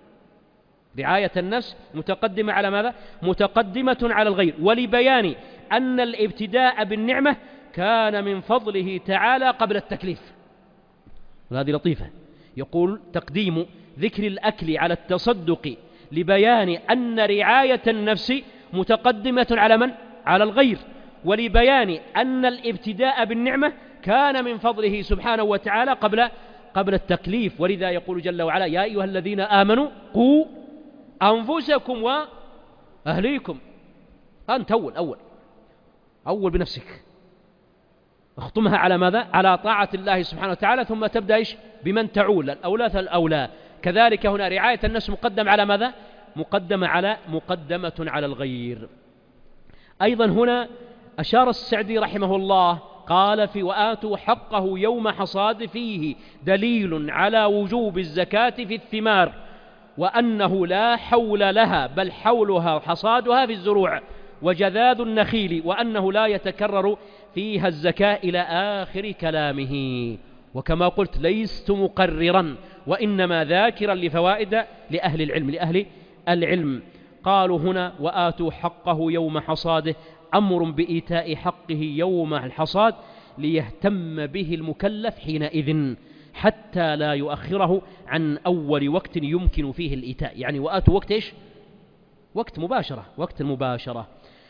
رعاية النفس متقدمة على ماذا؟ متقدمة على الغير ولبيان أن الابتداء بالنعمة كان من فضله تعالى قبل التكليف. وهذه لطيفة. يقول تقديم ذكر الأكل على التصدق لبيان أن رعاية النفس متقدمة على من؟ على الغير ولبيان أن الابتداء بالنعمة كان من فضله سبحانه وتعالى قبل قبل التكليف. ولذا يقول جل وعلا يا أيها الذين آمنوا قوا أنفسكم وأهليكم. أنت أول أول أول بنفسك اختمها على ماذا؟ على طاعة الله سبحانه وتعالى ثم تبدأ إيش؟ بمن تعول الأولى فالأولى. كذلك هنا رعاية النفس مقدم على ماذا؟ مقدمة على مقدمة على الغير. أيضا هنا أشار السعدي رحمه الله قال في وآتوا حقه يوم حصاد فيه دليل على وجوب الزكاة في الثمار وأنه لا حول لها بل حولها حصادها في الزروع وجذاذ النخيل وأنه لا يتكرر فيها الزكاة إلى آخر كلامه. وكما قلت ليست مقررا وإنما ذاكرا لفوائد لأهل العلم لأهل العلم. قالوا هنا وآتوا حقه يوم حصاده أمر بإيتاء حقه يوم الحصاد ليهتم به المكلف حينئذ حتى لا يؤخره عن أول وقت يمكن فيه الإيتاء. يعني وآتوا وقت إيش؟ وقت مباشرة وقت المباشرة.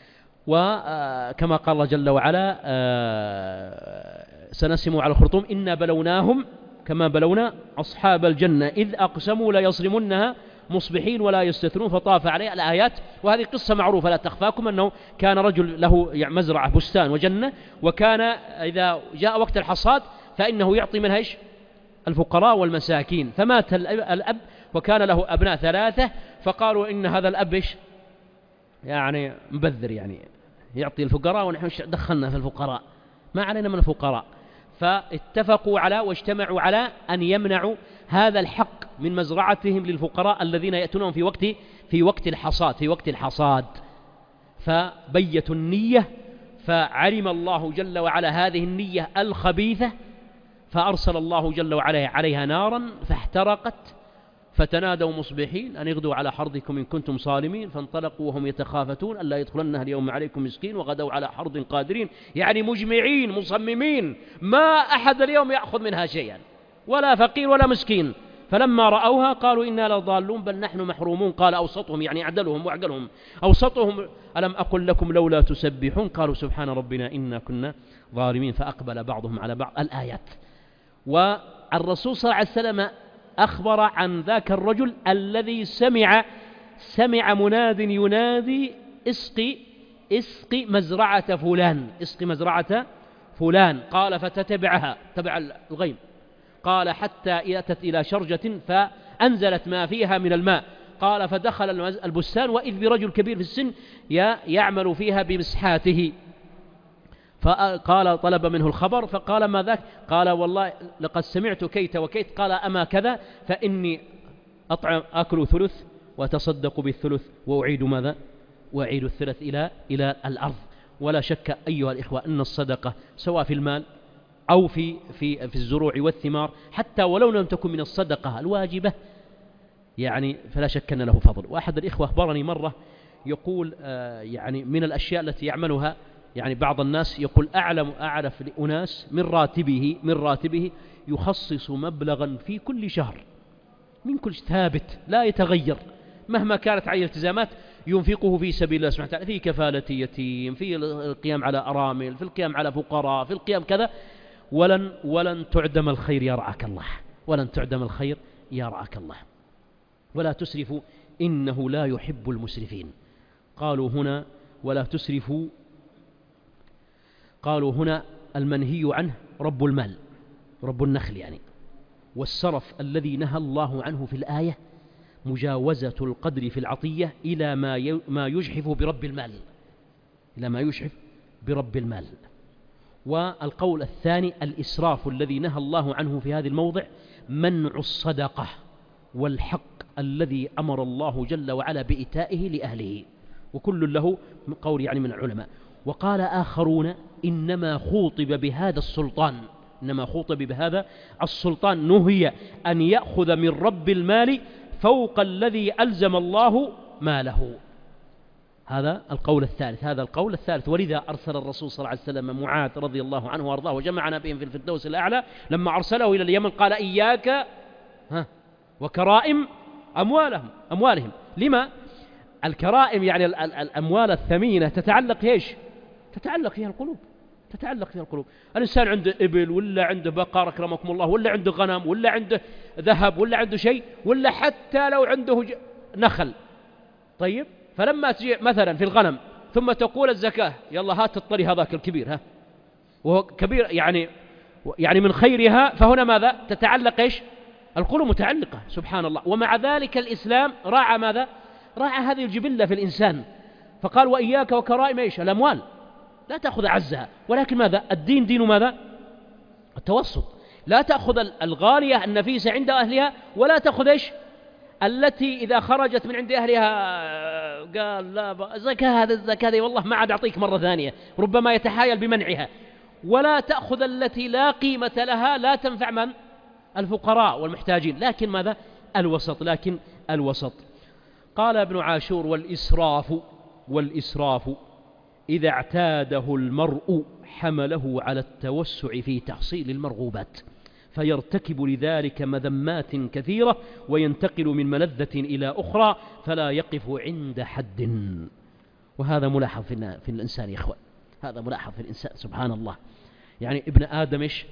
وكما قال الله جل وعلا سنسم على الخرطوم إنا بلوناهم كما بلونا أصحاب الجنة إذ أقسموا لا يصرمنها مصبحين ولا يستثنون فطاف عليه الآيات. وهذه قصة معروفة لا تخفاكم أنه كان رجل له مزرعة بستان وجنة وكان إذا جاء وقت الحصاد فإنه يعطي منها إيش؟ الفقراء والمساكين. فمات الأب وكان له أبناء ثلاثة فقالوا إن هذا الأب إيش؟ يعني مبذر يعني يعطي الفقراء ونحن دخلنا في الفقراء ما علينا من الفقراء. فاتفقوا على واجتمعوا على أن يمنعوا هذا الحق من مزرعتهم للفقراء الذين يأتونهم في وقت في وقت الحصاد في وقت الحصاد. فبيتوا النية فعلم الله جل وعلا هذه النية الخبيثة فأرسل الله جل وعلا عليها نارا فاحترقت فتنادوا مصبحين أن اغدوا على حرثكم إن كنتم صارمين فانطلقوا وهم يتخافتون ألا يدخلنها اليوم عليكم مسكين وغدوا على حرث قادرين. يعني مجمعين مصممين ما أحد اليوم يأخذ منها شيئا ولا فقير ولا مسكين فلما رأوها قالوا إنا لضالون بل نحن محرومون. قال أوسطهم يعني أعدلهم وأعقلهم أوسطهم ألم أقل لكم لولا تسبحون قالوا سبحان ربنا إنا كنا ظالمين. فأقبل بعضهم على بعض الآيات. والرسول صلى الله عليه وسلم أخبر عن ذاك الرجل الذي سمع سمع مناد ينادي اسقي اسقي مزرعة فلان اسقي مزرعة فلان. قال فتتبعها تبع الغيم. قال حتى أتت إلى شرجة فأنزلت ما فيها من الماء. قال فدخل البستان وإذ برجل كبير في السن يعمل فيها بمسحاته. فقال طلب منه الخبر فقال ما ذاك؟ قال والله لقد سمعت كيت وكيت. قال أما كذا فإني أطعم أكل ثلث وتصدق بالثلث وأعيد ماذا؟ وأعيد الثلث إلى إلى الأرض. ولا شك أيها الإخوة أن الصدقة سواء في المال أو في في في الزروع والثمار حتى ولو لم تكن من الصدقة الواجبة يعني فلا شك أن له فضل. وأحد الإخوة أخبرني مرة يقول آه يعني من الأشياء التي يعملها يعني بعض الناس يقول أعلم أعرف لأناس من راتبه من راتبه يخصص مبلغا في كل شهر من كل ثابت لا يتغير مهما كانت عليه التزامات ينفقه في سبيل الله سبحانه وتعالى في كفالة يتيم في القيام على أرامل في القيام على فقراء في القيام كذا. ولن ولن تعدم الخير يرعاك الله ولن تعدم الخير يرعاك الله. ولا تسرفوا إنه لا يحب المسرفين. قالوا هنا ولا تسرفوا قالوا هنا المنهي عنه رب المال رب النخل يعني. والسرف الذي نهى الله عنه في الآية مجاوزة القدر في العطية إلى ما ما يجحف برب المال إلى ما يجحف برب المال. والقول الثاني الإسراف الذي نهى الله عنه في هذا الموضع منع الصدقة والحق الذي أمر الله جل وعلا بإيتائه لأهله. وكل له قول يعني من العلماء. وقال آخرون إنما خوطب بهذا السلطان إنما خوطب بهذا السلطان نهي أن يأخذ من رب المال فوق الذي ألزم الله ماله. هذا القول الثالث هذا القول الثالث. ولذا أرسل الرسول صلى الله عليه وسلم معاذ رضي الله عنه وأرضاه وجمعنا بهم في الفردوس الأعلى لما أرسله إلى اليمن قال إياك ها وكرائم أموالهم أموالهم. لما الكرائم يعني الأموال الثمينة تتعلق إيش؟ تتعلق فيها القلوب تتعلق فيها القلوب. الإنسان عنده إبل ولا عنده بقر أكرمكم الله ولا عنده غنم ولا عنده ذهب ولا عنده شيء ولا حتى لو عنده نخل. طيب فلما تجي مثلا في الغنم ثم تقول الزكاة يلا هات الطري هذاك الكبير ها وهو كبير يعني يعني من خيرها فهنا ماذا تتعلق إيش؟ القلوب متعلقة سبحان الله. ومع ذلك الإسلام راعى ماذا؟ راعى هذه الجبلة في الإنسان فقال وإياك وكرائم إيش؟ الأموال لا تأخذ عزها. ولكن ماذا؟ الدين دين ماذا؟ التوسط. لا تأخذ الغالية النفيسة عند أهلها ولا تأخذ إيش؟ التي إذا خرجت من عند أهلها قال لا زكاة هذا الزكاة هذه والله ما عاد أعطيك مرة ثانية ربما يتحايل بمنعها. ولا تأخذ التي لا قيمة لها لا تنفع من؟ الفقراء والمحتاجين. لكن ماذا؟ الوسط لكن الوسط. قال ابن عاشور والإسراف والإسراف إذا اعتاده المرء حمله على التوسع في تحصيل المرغوبات فيرتكب لذلك مذمات كثيرة وينتقل من ملذة إلى أخرى فلا يقف عند حد. وهذا ملاحظ في الإنسان يا إخوان هذا ملاحظ في الإنسان سبحان الله. يعني ابن آدم إيش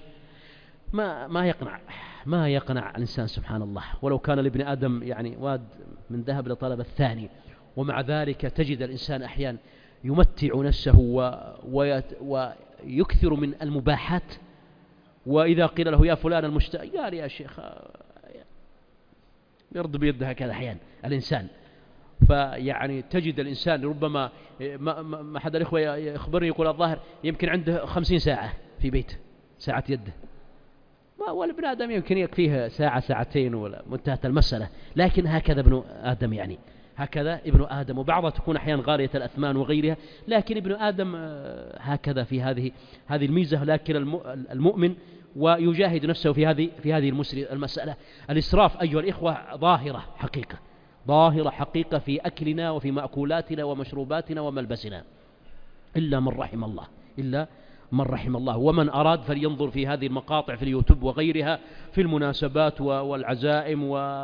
ما ما يقنع ما يقنع الإنسان سبحان الله ولو كان لابن آدم يعني واد من ذهب لطلب الثاني. ومع ذلك تجد الإنسان أحيانا يمتع نفسه و... ويت... ويكثر من المباحات. وإذا قيل له يا فلان المشتاق قال يا شيخ يرد بيده هكذا أحيانا الإنسان. فيعني تجد الإنسان ربما ما, ما أحد الإخوة يخبرني يقول الظاهر يمكن عنده خمسين ساعة في بيته ساعة يده والابن آدم يمكن يكفيه ساعة ساعتين ولا منتهت المسألة. لكن هكذا ابن آدم يعني هكذا ابن آدم. وبعضها تكون أحيانا غالية الأثمان وغيرها لكن ابن آدم هكذا في هذه هذه الميزة. لكن المؤمن ويجاهد نفسه في هذه في هذه المسألة. الإسراف أيها الإخوة ظاهرة حقيقة ظاهرة حقيقة في أكلنا وفي مأكولاتنا ومشروباتنا وملبسنا إلا من رحم الله إلا من رحم الله. ومن أراد فلينظر في هذه المقاطع في اليوتيوب وغيرها في المناسبات والعزائم،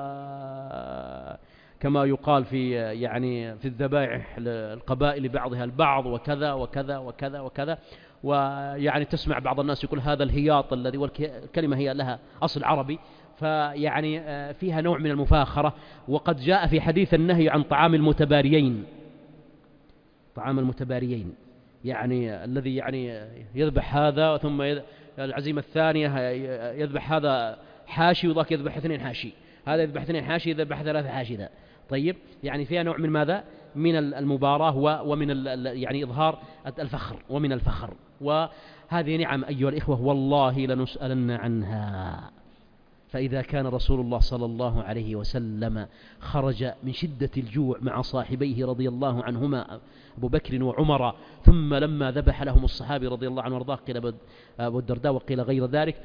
وكما يقال في يعني في الذبائح القبائل بعضها البعض وكذا وكذا وكذا وكذا. ويعني تسمع بعض الناس يقول هذا الهياط الذي، والكلمة هي لها أصل عربي، فيعني فيها نوع من المفاخرة. وقد جاء في حديث النهي عن طعام المتباريين، طعام المتباريين يعني الذي يعني يذبح هذا ثم العزيمة الثانية يذبح هذا حاشي وذاك يذبح اثنين حاشي، هذا يذبح اثنين حاشي يذبح ثلاثة حاشي ذا. طيب يعني فيها نوع من ماذا؟ من المباراة ومن يعني إظهار الفخر ومن الفخر. وهذه نعم أيها الإخوة والله لنسألن عنها. فإذا كان رسول الله صلى الله عليه وسلم خرج من شدة الجوع مع صاحبيه رضي الله عنهما أبو بكر وعمر، ثم لما ذبح لهم الصحابي رضي الله عنه وارضاه، قيل أبو الدرداء وقيل غير ذلك،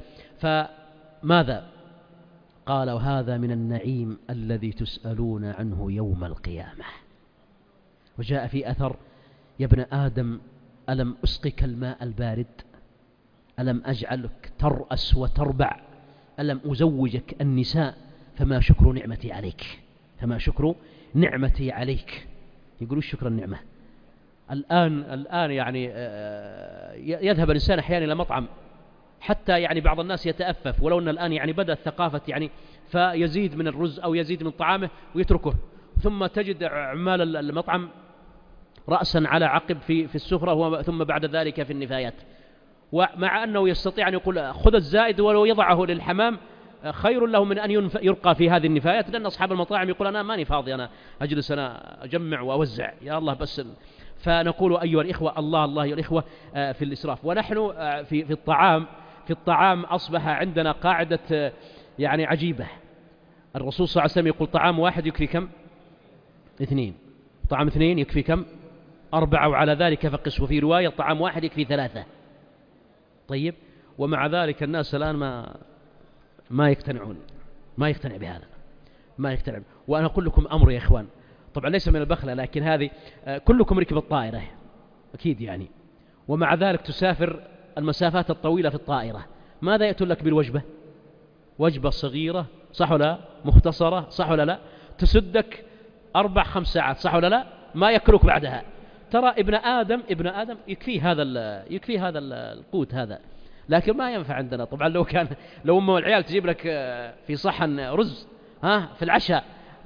فماذا قال؟ وهذا من النعيم الذي تسألون عنه يوم القيامة. وجاء في أثر: يا ابن آدم ألم أسقك الماء البارد، ألم أجعلك ترأس وتربع، ألم أزوجك النساء، فما شكر نعمتي عليك، فما شكر نعمتي عليك. يقولوا شكر النعمة. الآن الآن يعني يذهب الإنسان أحيانا إلى مطعم، حتى يعني بعض الناس يتأفف، ولو أن الآن يعني بدأت ثقافة يعني فيزيد من الرز أو يزيد من طعامه ويتركه، ثم تجد عمال المطعم رأسا على عقب في في السفرة، ثم بعد ذلك في النفايات. ومع أنه يستطيع أن يقول خذ الزائد ولو يضعه للحمام خير له من أن يرقى في هذه النفايات، لأن أصحاب المطاعم يقول أنا ماني فاضي، أنا أجلس أنا أجمع وأوزع، يا الله بس. فنقول أيها الإخوة الله الله أيها الإخوة في الإسراف. ونحن في في الطعام في الطعام أصبح عندنا قاعدة يعني عجيبة. الرسول صلى الله عليه وسلم يقول طعام واحد يكفي كم؟ اثنين. طعام اثنين يكفي كم؟ أربعة، وعلى ذلك فقس. وفي رواية طعام واحد يكفي ثلاثة. طيب، ومع ذلك الناس الآن ما ما يقتنعون، ما يقتنع بهذا، ما يقتنع. وأنا أقول لكم أمر يا إخوان، طبعا ليس من البخلة، لكن هذه كلكم ركب الطائرة أكيد يعني، ومع ذلك تسافر المسافات الطويلة في الطائرة، ماذا يأتون لك بالوجبة؟ وجبة صغيرة صح ولا لا؟ مختصرة صح ولا لا؟ تسدك أربع خمس ساعات صح ولا لا؟ ما يأكلك بعدها. ترى ابن آدم ابن آدم يكفي هذا يكفي هذا القوت هذا، لكن ما ينفع عندنا. طبعا لو كان لو أم العيال تجيب لك في صحن رز ها في العشاء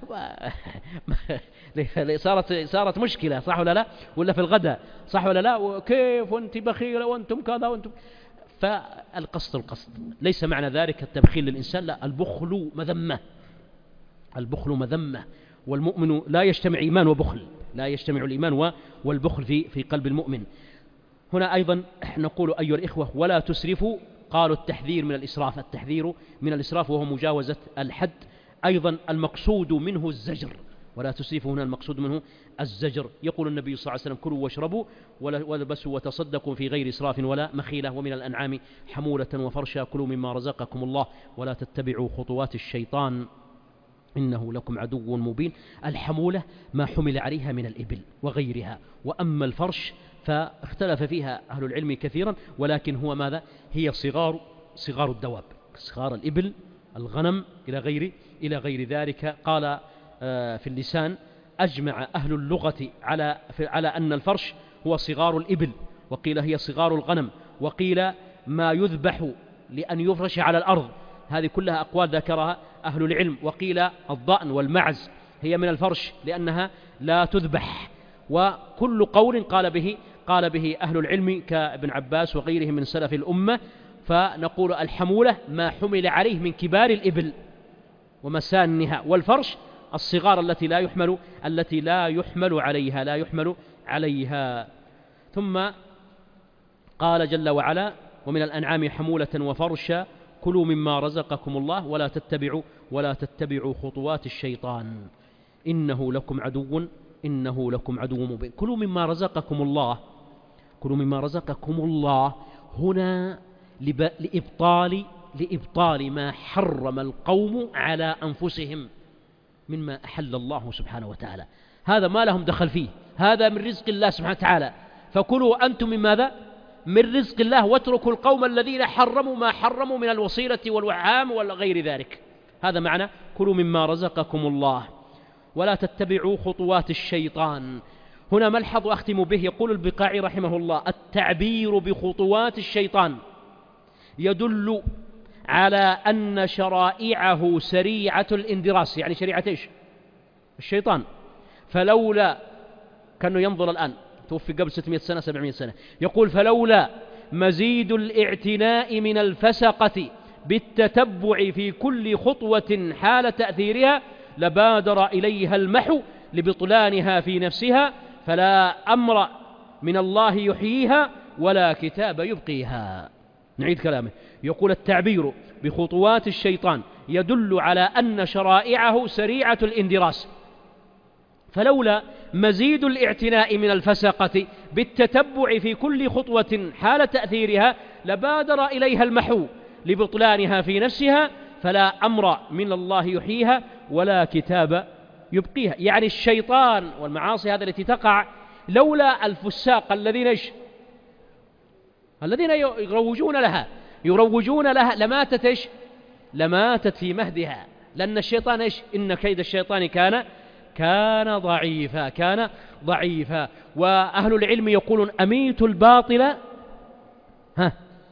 صارت صارت مشكلة صح ولا لا؟ ولا في الغداء صح ولا لا؟ وكيف وانت بخيلة وانتم كذا وانتم. فالقصد القصد ليس معنى ذلك التبخيل للإنسان، لا، البخل مذمة، البخل مذمة. والمؤمن لا يجتمع إيمان وبخل، لا يجتمع الإيمان والبخل في في قلب المؤمن. هنا أيضا نقول أيها الإخوة ولا تسرفوا. قالوا التحذير من الإسراف، التحذير من الإسراف وهو مجاوزة الحد. أيضا المقصود منه الزجر، ولا تسرفوا هنا المقصود منه الزجر. يقول النبي صلى الله عليه وسلم كلوا واشربوا ولبسوا وتصدقوا في غير إسراف ولا مخيلة. ومن الأنعام حمولة وفرشا كلوا مما رزقكم الله ولا تتبعوا خطوات الشيطان إنه لكم عدو مبين. الحمولة ما حمل عليها من الإبل وغيرها، وأما الفرش فاختلف فيها أهل العلم كثيرا، ولكن هو ماذا؟ هي صغار صغار الدواب، صغار الإبل، الغنم إلى غير إلى غير ذلك. قال في اللسان أجمع أهل اللغة على على أن الفرش هو صغار الإبل، وقيل هي صغار الغنم، وقيل ما يذبح لأن يفرش على الأرض. هذه كلها أقوال ذكرها أهل العلم. وقيل الضأن والمعز هي من الفرش لأنها لا تذبح. وكل قول قال به قال به أهل العلم كابن عباس وغيرهم من سلف الأمة. فنقول الحمولة ما حمل عليه من كبار الإبل ومسانها، والفرش الصغار التي لا يحمل التي لا يحمل عليها لا يحمل عليها. ثم قال جل وعلا ومن الأنعام حمولة وفرشا كلوا مما رزقكم الله ولا تتبعوا ولا تتبعوا خطوات الشيطان إنه لكم عدو إنه لكم عدو مبين. كلوا مما رزقكم الله، كلوا مما رزقكم الله هنا لإبطال لإبطال ما حرم القوم على أنفسهم مما أحل الله سبحانه وتعالى. هذا ما لهم دخل فيه، هذا من رزق الله سبحانه وتعالى، فكلوا أنتم من ماذا؟ من رزق الله، واتركوا القوم الذين حرموا ما حرموا من الوصيلة والوعام وغير ذلك. هذا معنى كلوا مما رزقكم الله ولا تتبعوا خطوات الشيطان. هنا ملحظ أختم به، يقول البقاعي رحمه الله: التعبير بخطوات الشيطان يدل على أن شرائعه سريعة الاندراس، يعني شريعة إيش؟ الشيطان. فلولا، كأنه ينظر الآن، توفي قبل ستمائة سنة سبعمائة سنة، يقول: فلولا مزيد الاعتناء من الفسقة بالتتبع في كل خطوة حال تأثيرها لبادر إليها المحو لبطلانها في نفسها، فلا أمر من الله يحييها ولا كتاب يبقيها. نعيد كلامه، يقول: التعبير بخطوات الشيطان يدل على أن شرائعه سريعة الاندراس، فلولا مزيد الاعتناء من الفسقة بالتتبع في كل خطوة حال تأثيرها لبادر إليها المحو لبطلانها في نفسها، فلا أمر من الله يحييها ولا كتاب يبقيها. يعني الشيطان والمعاصي هذا التي تقع، لولا الفساق الذين إيش؟ الذين يروجون لها يروجون لها لماتت إيش؟ لماتت في مهدها، لأن الشيطان إيش؟ إن كيد الشيطان كان كان ضعيفا كان ضعيفا. وأهل العلم يقولون: أميت الباطل ها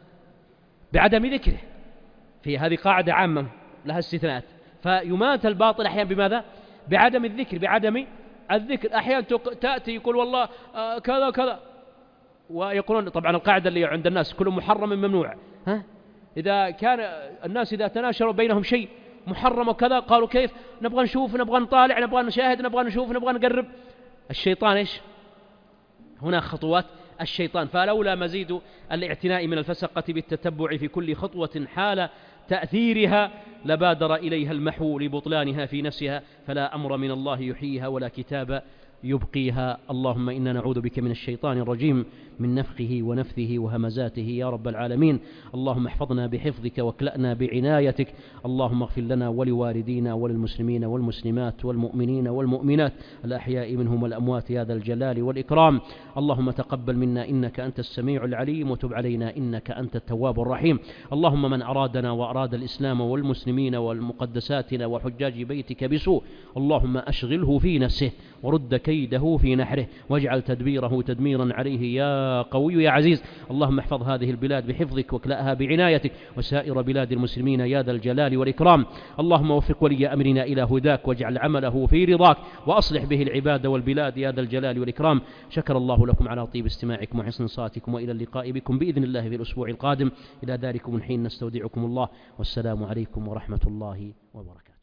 بعدم ذكره. في هذه قاعدة عامة لها استثناءات، فيمات الباطل أحيانا بماذا؟ بعدم الذكر، بعدم الذكر. أحيانا تأتي يقول والله آه كذا كذا، ويقولون طبعا القاعدة اللي عند الناس: كل محرم ممنوع. ها إذا كان الناس إذا تناشروا بينهم شيء محرم وكذا، قالوا كيف؟ نبغى نشوف، نبغى نطالع، نبغى نشاهد، نبغى نشوف، نبغى نقرب. الشيطان إيش؟ هنا خطوات الشيطان. فلولا مزيد الاعتناء من الفسقة بالتتبع في كل خطوة حال تأثيرها لبادر إليها المحو لبطلانها في نفسها، فلا أمر من الله يحييها ولا كتاب يبقيها. اللهم إنا نعوذ بك من الشيطان الرجيم، من نفخه ونفثه وهمزاته يا رب العالمين. اللهم احفظنا بحفظك واكلأنا بعنايتك. اللهم اغفر لنا ولوالدينا وللمسلمين والمسلمات والمؤمنين والمؤمنات الأحياء منهم والأموات يا ذا الجلال والإكرام. اللهم تقبل منا إنك أنت السميع العليم، وتب علينا إنك أنت التواب الرحيم. اللهم من أرادنا وأراد الإسلام والمسلمين والمقدساتنا وحجاج بيتك بسوء، اللهم أشغله في نفسه ورد كيده في نحره، واجعل تدبيره تدميرا عليه يا قوي يا عزيز. اللهم احفظ هذه البلاد بحفظك واكلأها بعنايتك، وسائر بلاد المسلمين يا ذا الجلال والإكرام. اللهم وفق ولي أمرنا إلى هداك، واجعل عمله في رضاك، وأصلح به العباد والبلاد يا ذا الجلال والإكرام. شكر الله لكم على طيب استماعكم وحسن صاتكم، وإلى اللقاء بكم بإذن الله في الأسبوع القادم. إلى ذلكم الحين نستودعكم الله، والسلام عليكم ورحمة الله وبركاته.